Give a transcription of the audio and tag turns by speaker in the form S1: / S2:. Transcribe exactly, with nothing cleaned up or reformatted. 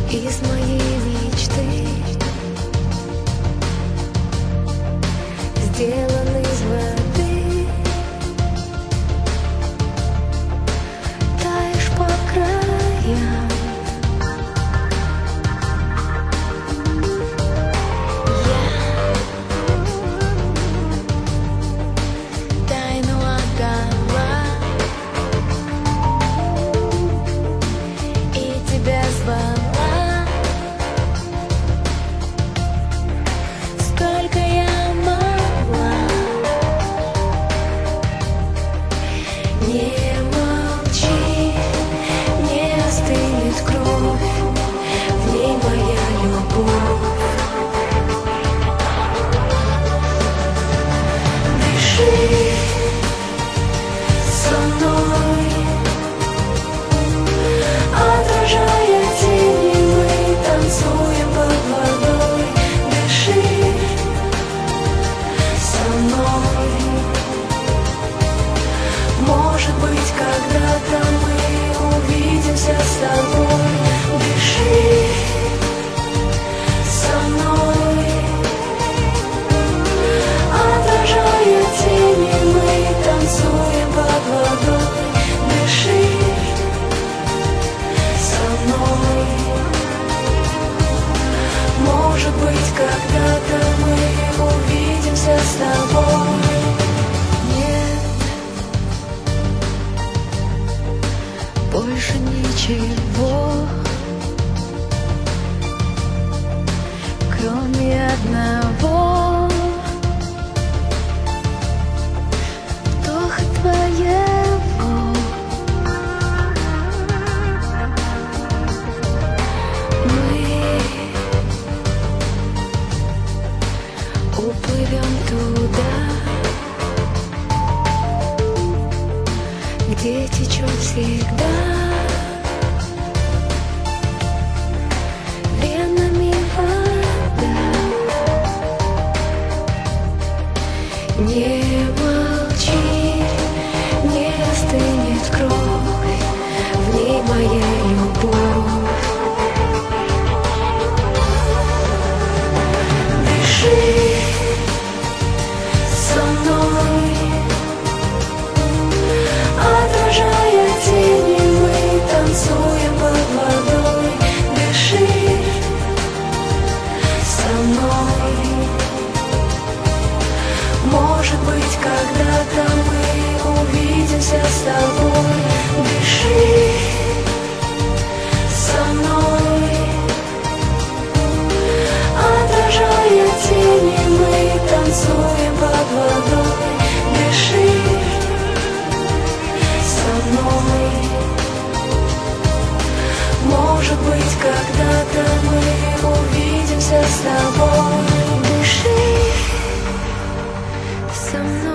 S1: из моей мечты, сделан из воды, таешь по краям. Я тайну отдала и тебя звала. Сколько я могла, не молчи, не остынет кровь, в ней моя любовь. Дыши со мной, отражая тени, мы танцуем под водой. Дыши со мной, может быть, когда-то мы увидимся с тобой. Дыши со мной, отражая тени, мы танцуем под водой. Дыши со мной, может быть, когда-то мы увидимся с тобой. Нет больше ничего, кроме одного вдоха твоего. Мы уплывем туда, где течет всегда венами вода. Не молчи, не остынет кровь, в ней моя любовь. Дыши со мной, отражая тени, мы танцуем под водой. Дыши со мной, может быть, когда-то мы увидимся с тобой. Дыши со мной, отражая тени, мы танцуем под водой. Дыши со мной, может быть, когда-то мы увидимся с тобой. Дыши со мной.